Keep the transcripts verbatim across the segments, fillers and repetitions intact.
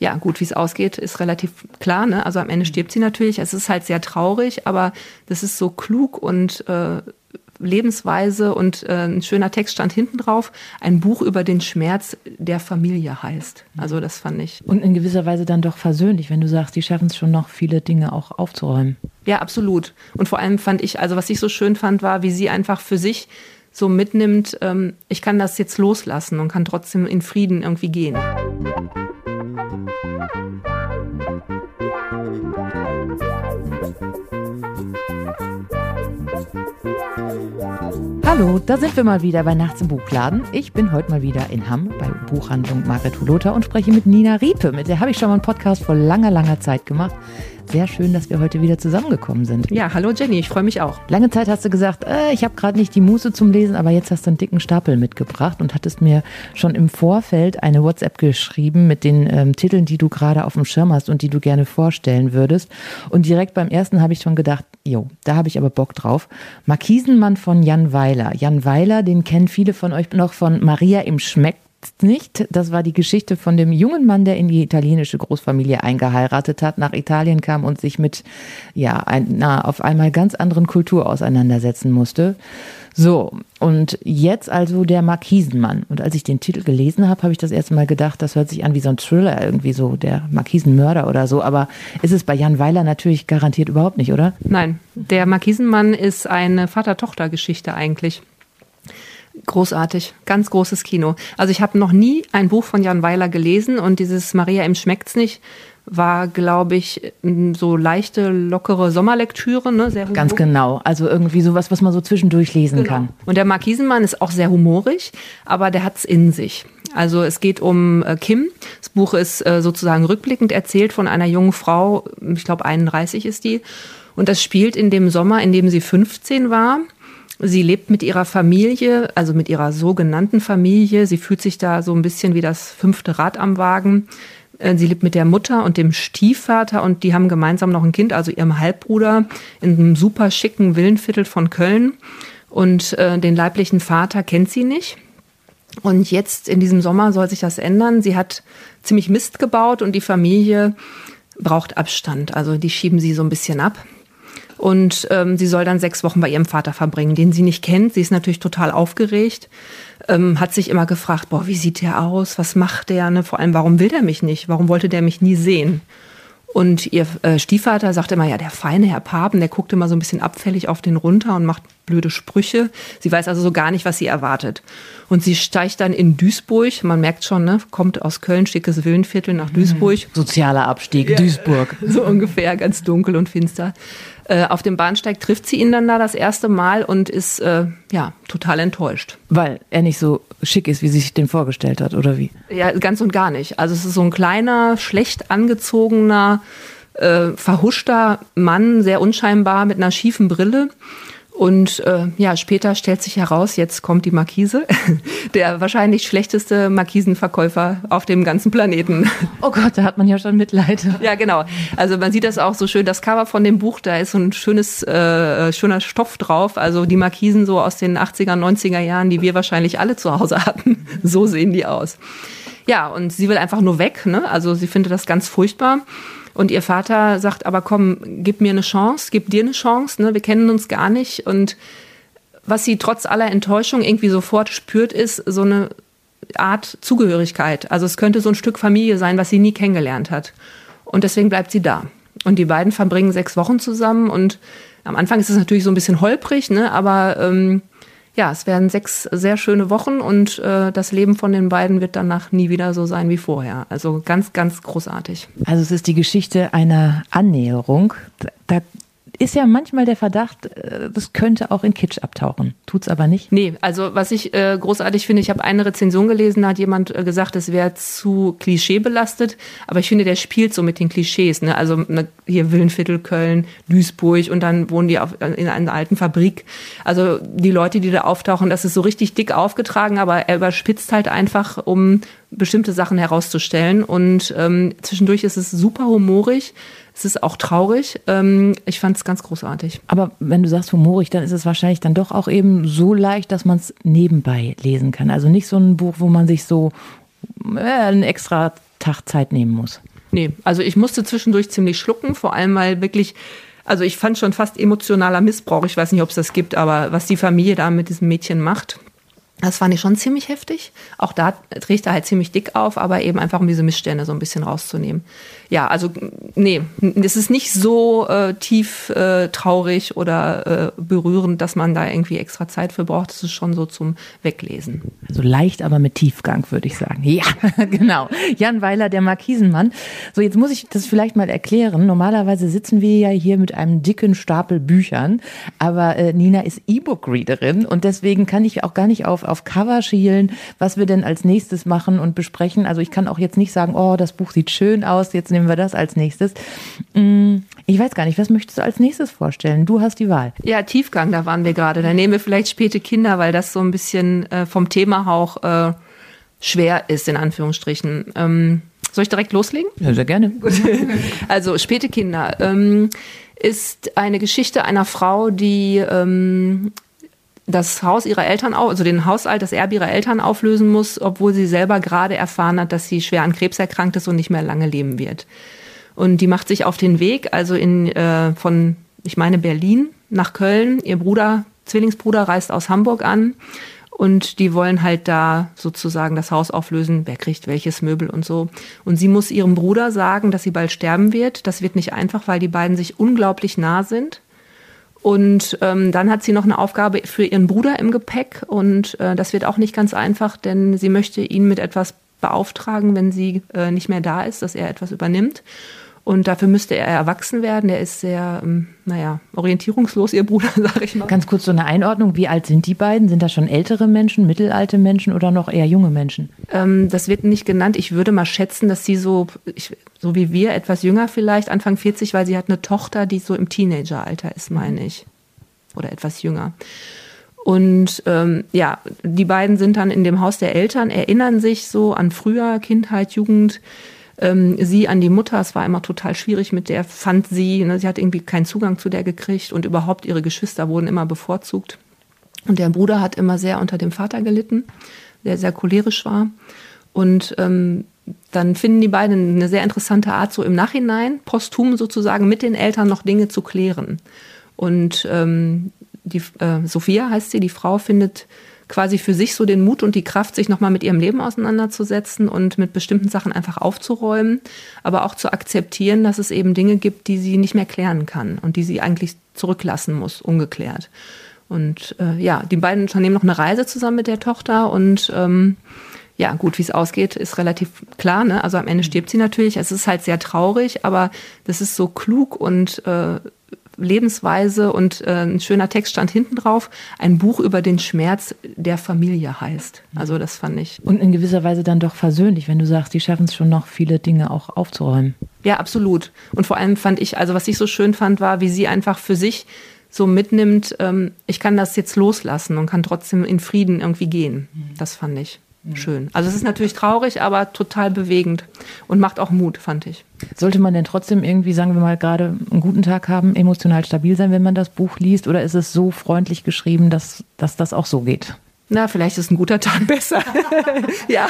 ja gut, wie es ausgeht, ist relativ klar, ne? Also am Ende stirbt sie natürlich. Es ist halt sehr traurig, aber das ist so klug und äh, Lebensweise und äh, ein schöner Text stand hinten drauf. Ein Buch über den Schmerz der Familie heißt. Also das fand ich. Und in gewisser Weise dann doch versöhnlich, wenn du sagst, die schaffen es schon noch, viele Dinge auch aufzuräumen. Ja, absolut. Und vor allem fand ich, also was ich so schön fand, war, wie sie einfach für sich so mitnimmt, ähm, ich kann das jetzt loslassen und kann trotzdem in Frieden irgendwie gehen. Hallo, da sind wir mal wieder bei Nachts im Buchladen. Ich bin heute mal wieder in Hamm bei Buchhandlung Margret Hulota und spreche mit Nina Riepe. Mit der habe ich schon mal einen Podcast vor langer, langer Zeit gemacht. Sehr schön, dass wir heute wieder zusammengekommen sind. Ja, hallo Jenny, ich freue mich auch. Lange Zeit hast du gesagt, äh, ich habe gerade nicht die Muße zum Lesen, aber jetzt hast du einen dicken Stapel mitgebracht und hattest mir schon im Vorfeld eine WhatsApp geschrieben mit den ähm, Titeln, die du gerade auf dem Schirm hast und die du gerne vorstellen würdest. Und direkt beim ersten habe ich schon gedacht, jo, da habe ich aber Bock drauf. Markisenmann von Jan Weiler. Jan Weiler, den kennen viele von euch noch von Maria im Schmeckt nicht. Das war die Geschichte von dem jungen Mann, der in die italienische Großfamilie eingeheiratet hat, nach Italien kam und sich mit ja einer auf einmal ganz anderen Kultur auseinandersetzen musste. So, und jetzt also der Markisenmann. Und als ich den Titel gelesen habe, habe ich das erste Mal gedacht, das hört sich an wie so ein Thriller, irgendwie so der Markisenmörder oder so. Aber ist es bei Jan Weiler natürlich garantiert überhaupt nicht, oder? Nein, der Markisenmann ist eine Vater-Tochter-Geschichte eigentlich. Großartig, ganz großes Kino. Also ich habe noch nie ein Buch von Jan Weiler gelesen und dieses Maria im Schmeckt's nicht war, glaube ich, so leichte, lockere Sommerlektüre. Ne? Sehr Ganz genau, also irgendwie sowas, was man so zwischendurch lesen genau. kann. Und der Markisenmann ist auch sehr humorig, aber der hat's in sich. Also es geht um äh, Kim. Das Buch ist äh, sozusagen rückblickend erzählt von einer jungen Frau, ich glaube einunddreißig ist die. Und das spielt in dem Sommer, in dem sie fünfzehn war. Sie lebt mit ihrer Familie, also mit ihrer sogenannten Familie. Sie fühlt sich da so ein bisschen wie das fünfte Rad am Wagen. Sie lebt mit der Mutter und dem Stiefvater und die haben gemeinsam noch ein Kind, also ihrem Halbbruder, in einem super schicken Villenviertel von Köln. Und äh, den leiblichen Vater kennt sie nicht. Und jetzt in diesem Sommer soll sich das ändern. Sie hat ziemlich Mist gebaut und die Familie braucht Abstand. Also die schieben sie so ein bisschen ab. Und ähm, sie soll dann sechs Wochen bei ihrem Vater verbringen, den sie nicht kennt. Sie ist natürlich total aufgeregt, ähm, hat sich immer gefragt, boah, wie sieht der aus, was macht der, ne? Vor allem, warum will der mich nicht, warum wollte der mich nie sehen? Und ihr äh, Stiefvater sagt immer, ja, der feine Herr Papen, der guckt immer so ein bisschen abfällig auf den runter und macht blöde Sprüche. Sie weiß also so gar nicht, was sie erwartet. Und sie steigt dann in Duisburg, man merkt schon, ne, kommt aus Köln, schickes Villenviertel nach Duisburg. Sozialer Abstieg, ja, Duisburg. So ungefähr, ganz dunkel und finster. Äh, auf dem Bahnsteig trifft sie ihn dann da das erste Mal und ist äh, ja total enttäuscht. Weil er nicht so schick ist, wie sie sich den vorgestellt hat, oder wie? Ja, ganz und gar nicht. Also es ist so ein kleiner, schlecht angezogener, äh, verhuschter Mann, sehr unscheinbar mit einer schiefen Brille. Und äh, ja, später stellt sich heraus, jetzt kommt die Markise, der wahrscheinlich schlechteste Markisenverkäufer auf dem ganzen Planeten. Oh Gott, da hat man ja schon Mitleid. Ja, genau. Also man sieht das auch so schön, das Cover von dem Buch, da ist so ein schönes, äh, schöner Stoff drauf. Also die Markisen so aus den achtziger, neunziger Jahren, die wir wahrscheinlich alle zu Hause hatten. So sehen die aus. Ja, und sie will einfach nur weg, ne? Also sie findet das ganz furchtbar. Und ihr Vater sagt, aber komm, gib mir eine Chance, gib dir eine Chance, ne? Wir kennen uns gar nicht. Und was sie trotz aller Enttäuschung irgendwie sofort spürt, ist so eine Art Zugehörigkeit. Also es könnte so ein Stück Familie sein, was sie nie kennengelernt hat. Und deswegen bleibt sie da. Und die beiden verbringen sechs Wochen zusammen. Und am Anfang ist es natürlich so ein bisschen holprig, ne? Aber ähm, ja, es werden sechs sehr schöne Wochen und äh, das Leben von den beiden wird danach nie wieder so sein wie vorher. Also ganz, ganz großartig. Also es ist die Geschichte einer Annäherung. Da ist ja manchmal der Verdacht, das könnte auch in Kitsch abtauchen. Tut's aber nicht? Nee, also was ich äh, großartig finde, ich habe eine Rezension gelesen, da hat jemand äh, gesagt, es wäre zu klischeebelastet, aber ich finde, der spielt so mit den Klischees. Ne? Also ne, hier Villenviertel, Köln, Duisburg und dann wohnen die auf, in einer alten Fabrik. Also die Leute, die da auftauchen, das ist so richtig dick aufgetragen, aber er überspitzt halt einfach, um bestimmte Sachen herauszustellen. Und ähm, zwischendurch ist es super humorig. Es ist auch traurig. Ähm, ich fand es ganz großartig. Aber wenn du sagst humorig, dann ist es wahrscheinlich dann doch auch eben so leicht, dass man es nebenbei lesen kann. Also nicht so ein Buch, wo man sich so äh, einen extra Tag Zeit nehmen muss. nee, also ich musste zwischendurch ziemlich schlucken, vor allem weil wirklich, also ich fand schon fast emotionaler Missbrauch, ich weiß nicht, ob es das gibt, aber was die Familie da mit diesem Mädchen macht, das fand ich schon ziemlich heftig. Auch da trägt er halt ziemlich dick auf, aber eben einfach, um diese Missstände so ein bisschen rauszunehmen. Ja, also nee, es ist nicht so äh, tief äh, traurig oder äh, berührend, dass man da irgendwie extra Zeit für braucht. Das ist schon so zum Weglesen. Also leicht, aber mit Tiefgang, würde ich sagen. Ja, genau. Jan Weiler, der Markisenmann. So, jetzt muss ich das vielleicht mal erklären. Normalerweise sitzen wir ja hier mit einem dicken Stapel Büchern, aber äh, Nina ist E-Book-Readerin und deswegen kann ich auch gar nicht auf, auf Cover schielen, was wir denn als nächstes machen und besprechen. Also ich kann auch jetzt nicht sagen, oh, das Buch sieht schön aus, jetzt nehmen wir das als nächstes. Ich weiß gar nicht, was möchtest du als nächstes vorstellen? Du hast die Wahl. Ja, Tiefgang, da waren wir gerade. Da nehmen wir vielleicht Späte Kinder, weil das so ein bisschen äh, vom Thema auch äh, schwer ist, in Anführungsstrichen. Ähm, soll ich direkt loslegen? Ja, sehr gerne. Gut. Also Späte Kinder ähm, ist eine Geschichte einer Frau, die ähm, das Haus ihrer Eltern, also den Haushalt, das Erbe ihrer Eltern auflösen muss, obwohl sie selber gerade erfahren hat, dass sie schwer an Krebs erkrankt ist und nicht mehr lange leben wird. Und die macht sich auf den Weg, also in äh, von, ich meine, Berlin nach Köln. Ihr Bruder, Zwillingsbruder, reist aus Hamburg an und die wollen halt da sozusagen das Haus auflösen, wer kriegt welches Möbel und so. Und sie muss ihrem Bruder sagen, dass sie bald sterben wird. Das wird nicht einfach, weil die beiden sich unglaublich nah sind. Und ähm, dann hat sie noch eine Aufgabe für ihren Bruder im Gepäck und äh, das wird auch nicht ganz einfach, denn sie möchte ihn mit etwas beauftragen, wenn sie äh, nicht mehr da ist, dass er etwas übernimmt. Und dafür müsste er erwachsen werden. Er ist sehr, ähm, naja, orientierungslos, ihr Bruder, sag ich mal. Ganz kurz so eine Einordnung. Wie alt sind die beiden? Sind das schon ältere Menschen, mittelalte Menschen oder noch eher junge Menschen? Ähm, das wird nicht genannt. Ich würde mal schätzen, dass sie so, ich, so wie wir, etwas jünger vielleicht, Anfang vierzig, weil sie hat eine Tochter, die so im Teenageralter ist, meine ich. Oder etwas jünger. Und ähm, ja, die beiden sind dann in dem Haus der Eltern, erinnern sich so an früher, Kindheit, Jugend, ähm, sie an die Mutter. Es war immer total schwierig mit der, fand sie, ne, sie hat irgendwie keinen Zugang zu der gekriegt und überhaupt ihre Geschwister wurden immer bevorzugt. Und der Bruder hat immer sehr unter dem Vater gelitten, der sehr cholerisch war. Und ähm, dann finden die beiden eine sehr interessante Art, so im Nachhinein, posthum sozusagen, mit den Eltern noch Dinge zu klären. Und ähm, die äh, Sophia heißt sie, die Frau findet quasi für sich so den Mut und die Kraft, sich nochmal mit ihrem Leben auseinanderzusetzen und mit bestimmten Sachen einfach aufzuräumen, aber auch zu akzeptieren, dass es eben Dinge gibt, die sie nicht mehr klären kann und die sie eigentlich zurücklassen muss, ungeklärt. Und äh, ja, die beiden unternehmen noch eine Reise zusammen mit der Tochter und ähm, ja, gut, wie es ausgeht, ist relativ klar, ne? Also am Ende stirbt sie natürlich. Es ist halt sehr traurig, aber das ist so klug und äh, Lebensweise und äh, ein schöner Text stand hinten drauf. Ein Buch über den Schmerz der Familie heißt. Also das fand ich. Und in gewisser Weise dann doch versöhnlich, wenn du sagst, die schaffen es schon noch, viele Dinge auch aufzuräumen. Ja, absolut. Und vor allem fand ich, also was ich so schön fand, war, wie sie einfach für sich so mitnimmt, ähm, ich kann das jetzt loslassen und kann trotzdem in Frieden irgendwie gehen. Das fand ich schön. Also es ist natürlich traurig, aber total bewegend und macht auch Mut, fand ich. Sollte man denn trotzdem irgendwie, sagen wir mal, gerade einen guten Tag haben, emotional stabil sein, wenn man das Buch liest? Oder ist es so freundlich geschrieben, dass, dass das auch so geht? Na, vielleicht ist ein guter Tag besser. Ja.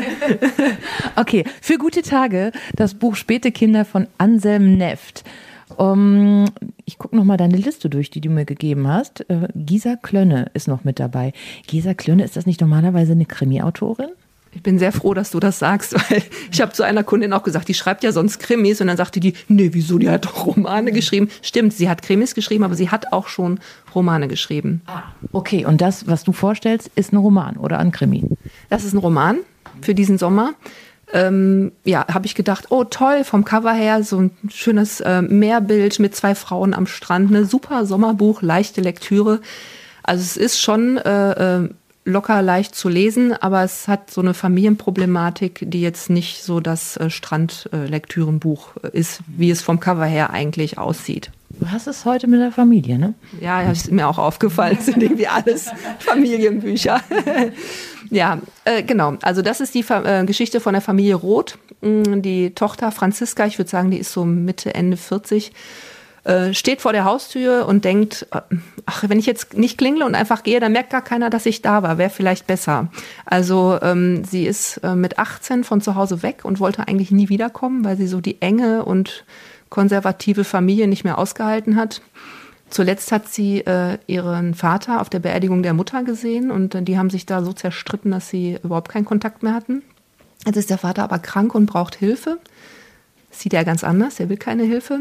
Okay, für gute Tage das Buch Späte Kinder von Anselm Neft. Um, ich gucke nochmal deine Liste durch, die du mir gegeben hast. Äh, Gisa Klönne ist noch mit dabei. Gisa Klönne, ist das nicht normalerweise eine Krimi-Autorin? Ich bin sehr froh, dass du das sagst, weil ich habe zu einer Kundin auch gesagt, die schreibt ja sonst Krimis und dann sagte die, nee, wieso, die hat doch Romane geschrieben. Stimmt, sie hat Krimis geschrieben, aber sie hat auch schon Romane geschrieben. Ah, okay, und das, was du vorstellst, ist ein Roman oder ein Krimi? Das ist ein Roman für diesen Sommer. Ähm, ja, habe ich gedacht, oh toll, vom Cover her so ein schönes äh, Meerbild mit zwei Frauen am Strand, eine super Sommerbuch, leichte Lektüre. Also es ist schon äh, äh, locker leicht zu lesen, aber es hat so eine Familienproblematik, die jetzt nicht so das äh, Strandlektürenbuch äh, ist, wie es vom Cover her eigentlich aussieht. Du hast es heute mit der Familie, ne? Ja, ja, ist mir auch aufgefallen. Es sind irgendwie alles Familienbücher. Ja, äh, genau. Also das ist die Fa- äh, Geschichte von der Familie Roth. Die Tochter Franziska, ich würde sagen, die ist so Mitte, Ende vierzig, äh, steht vor der Haustür und denkt, ach, wenn ich jetzt nicht klingle und einfach gehe, dann merkt gar keiner, dass ich da war, wäre vielleicht besser. Also ähm, sie ist äh, mit achtzehn von zu Hause weg und wollte eigentlich nie wiederkommen, weil sie so die enge und konservative Familie nicht mehr ausgehalten hat. Zuletzt hat sie äh, ihren Vater auf der Beerdigung der Mutter gesehen und äh, die haben sich da so zerstritten, dass sie überhaupt keinen Kontakt mehr hatten. Jetzt ist der Vater aber krank und braucht Hilfe. Das sieht er ganz anders, er will keine Hilfe.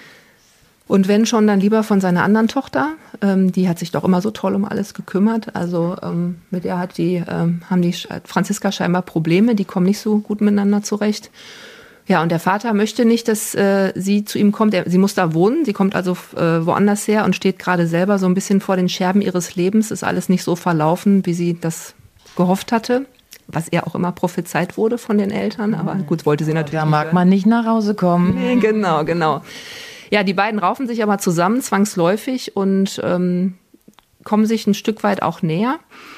Und wenn schon, dann lieber von seiner anderen Tochter. Ähm, die hat sich doch immer so toll um alles gekümmert. Also ähm, mit der hat die, ähm, haben die Franziska scheinbar Probleme, die kommen nicht so gut miteinander zurecht. Ja, und der Vater möchte nicht, dass äh, sie zu ihm kommt. Er, sie muss da wohnen. Sie kommt also äh, woanders her und steht gerade selber so ein bisschen vor den Scherben ihres Lebens. Ist alles nicht so verlaufen, wie sie das gehofft hatte. Was ihr auch immer prophezeit wurde von den Eltern. Aber gut, wollte sie natürlich. Da mag man nicht nach Hause kommen. Nee, genau, genau. Ja, die beiden raufen sich aber zusammen, zwangsläufig, und ähm, kommen sich ein Stück weit auch näher.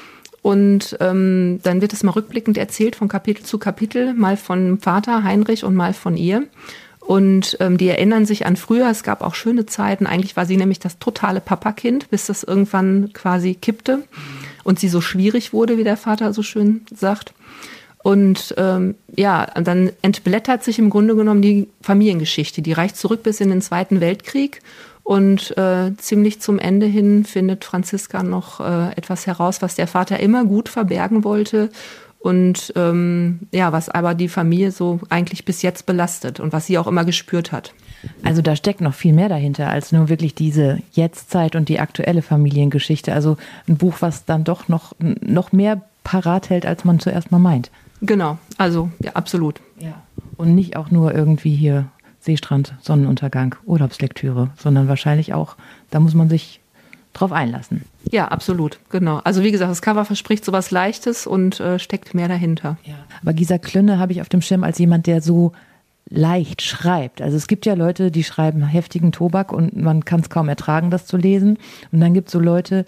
Und ähm, dann wird es mal rückblickend erzählt von Kapitel zu Kapitel, mal von Vater Heinrich und mal von ihr. Und ähm, die erinnern sich an früher, es gab auch schöne Zeiten. Eigentlich war sie nämlich das totale Papakind, bis das irgendwann quasi kippte und sie so schwierig wurde, wie der Vater so schön sagt. Und ähm, ja, dann entblättert sich im Grunde genommen die Familiengeschichte. Die reicht zurück bis in den Zweiten Weltkrieg. Und äh, ziemlich zum Ende hin findet Franziska noch äh, etwas heraus, was der Vater immer gut verbergen wollte und ähm, ja, was aber die Familie so eigentlich bis jetzt belastet und was sie auch immer gespürt hat. Also da steckt noch viel mehr dahinter als nur wirklich diese Jetztzeit und die aktuelle Familiengeschichte. Also ein Buch, was dann doch noch, noch mehr parat hält, als man zuerst mal meint. Genau, also ja, absolut. Ja. Und nicht auch nur irgendwie hier Seestrand, Sonnenuntergang, Urlaubslektüre, sondern wahrscheinlich auch, da muss man sich drauf einlassen. Ja, absolut, genau. Also wie gesagt, das Cover verspricht sowas Leichtes und äh, steckt mehr dahinter. Ja. Aber Gisa Klönne habe ich auf dem Schirm als jemand, der so leicht schreibt. Also es gibt ja Leute, die schreiben heftigen Tobak und man kann es kaum ertragen, das zu lesen. Und dann gibt es so Leute,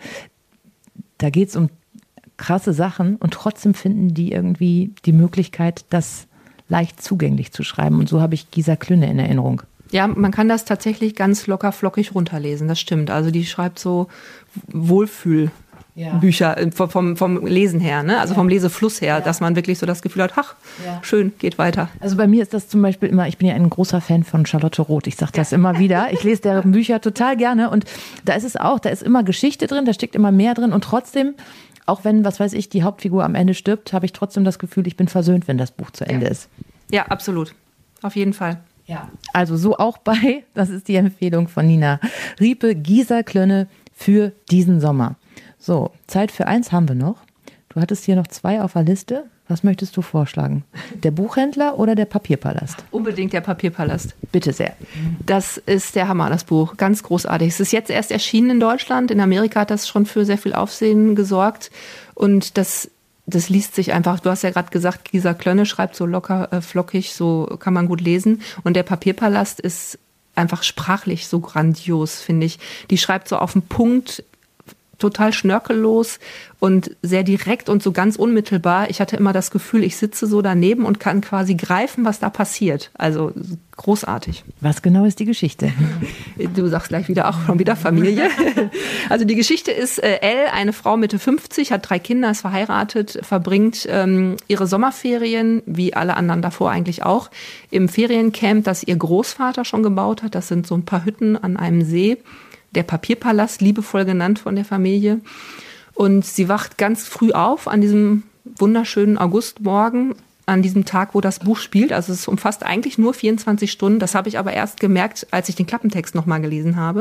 da geht es um krasse Sachen und trotzdem finden die irgendwie die Möglichkeit, das leicht zugänglich zu schreiben. Und so habe ich Gisa Klönne in Erinnerung. Ja, man kann das tatsächlich ganz locker flockig runterlesen, das stimmt. Also die schreibt so Wohlfühlbücher ja. vom, vom, vom Lesen her, ne? Also ja. vom Lesefluss her, ja. dass man wirklich so das Gefühl hat, ach, ja. schön, geht weiter. Also bei mir ist das zum Beispiel immer, ich bin ja ein großer Fan von Charlotte Roth, ich sage das ja. immer wieder. Ich lese deren Bücher total gerne und da ist es auch, da ist immer Geschichte drin, da steckt immer mehr drin und trotzdem, auch wenn, was weiß ich, die Hauptfigur am Ende stirbt, habe ich trotzdem das Gefühl, ich bin versöhnt, wenn das Buch zu Ende ja. ist. Ja, absolut. Auf jeden Fall. Ja. Also so auch bei, das ist die Empfehlung von Nina Riepe, Gisa Klönne für diesen Sommer. So, Zeit für eins haben wir noch. Du hattest hier noch zwei auf der Liste. Was möchtest du vorschlagen? Der Buchhändler oder der Papierpalast? Unbedingt der Papierpalast. Bitte sehr. Das ist der Hammer, das Buch. Ganz großartig. Es ist jetzt erst erschienen in Deutschland. In Amerika hat das schon für sehr viel Aufsehen gesorgt. Und das, das liest sich einfach, du hast ja gerade gesagt, Gisa Klönne schreibt so locker, äh, flockig, so kann man gut lesen. Und der Papierpalast ist einfach sprachlich so grandios, finde ich. Die schreibt so auf den Punkt, total schnörkellos und sehr direkt und so ganz unmittelbar. Ich hatte immer das Gefühl, ich sitze so daneben und kann quasi greifen, was da passiert. Also großartig. Was genau ist die Geschichte? Du sagst gleich wieder, auch schon wieder Familie. Also die Geschichte ist, äh, Elle, eine Frau Mitte fünfzig, hat drei Kinder, ist verheiratet, verbringt ähm, ihre Sommerferien, wie alle anderen davor eigentlich auch, im Feriencamp, das ihr Großvater schon gebaut hat. Das sind so ein paar Hütten an einem See. Der Papierpalast, liebevoll genannt von der Familie. Und sie wacht ganz früh auf an diesem wunderschönen Augustmorgen, an diesem Tag, wo das Buch spielt. Also es umfasst eigentlich nur vierundzwanzig Stunden. Das habe ich aber erst gemerkt, als ich den Klappentext nochmal gelesen habe.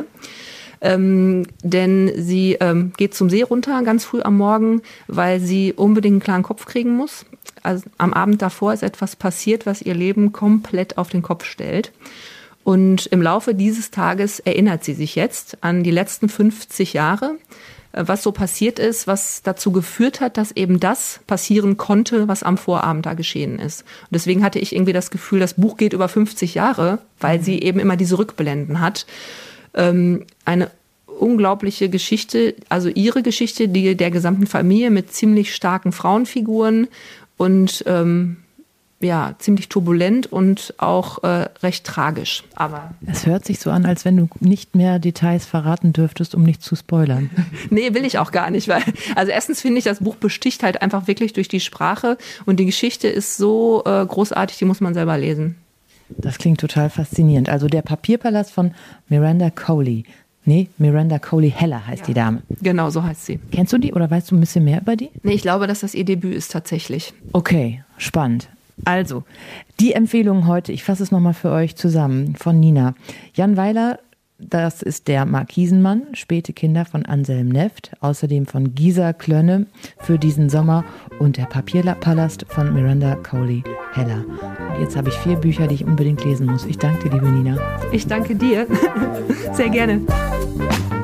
Ähm, denn sie ähm, geht zum See runter, ganz früh am Morgen, weil sie unbedingt einen klaren Kopf kriegen muss. Also am Abend davor ist etwas passiert, was ihr Leben komplett auf den Kopf stellt. Und im Laufe dieses Tages erinnert sie sich jetzt an die letzten fünfzig Jahre, was so passiert ist, was dazu geführt hat, dass eben das passieren konnte, was am Vorabend da geschehen ist. Und deswegen hatte ich irgendwie das Gefühl, das Buch geht über fünfzig Jahre, weil sie eben immer diese Rückblenden hat. Ähm, eine unglaubliche Geschichte, also ihre Geschichte, die der gesamten Familie mit ziemlich starken Frauenfiguren und ähm, ja, ziemlich turbulent und auch äh, recht tragisch. Aber es hört sich so an, als wenn du nicht mehr Details verraten dürftest, um nicht zu spoilern. Nee, will ich auch gar nicht, weil, also erstens finde ich, das Buch besticht halt einfach wirklich durch die Sprache und die Geschichte ist so äh, großartig, die muss man selber lesen. Das klingt total faszinierend. Also der Papierpalast von Miranda Coley. Nee, Miranda Coley Heller heißt ja. die Dame. Genau, so heißt sie. Kennst du die oder weißt du ein bisschen mehr über die? Nee, ich glaube, dass das ihr Debüt ist tatsächlich. Okay, spannend. Also, die Empfehlung heute, ich fasse es nochmal für euch zusammen, von Nina. Jan Weiler, das ist der Markisenmann, späte Kinder von Anselm Neft, außerdem von Gisa Klönne für diesen Sommer und der Papierpalast von Miranda Coley Heller. Und jetzt habe ich vier Bücher, die ich unbedingt lesen muss. Ich danke dir, liebe Nina. Ich danke dir. Sehr gerne.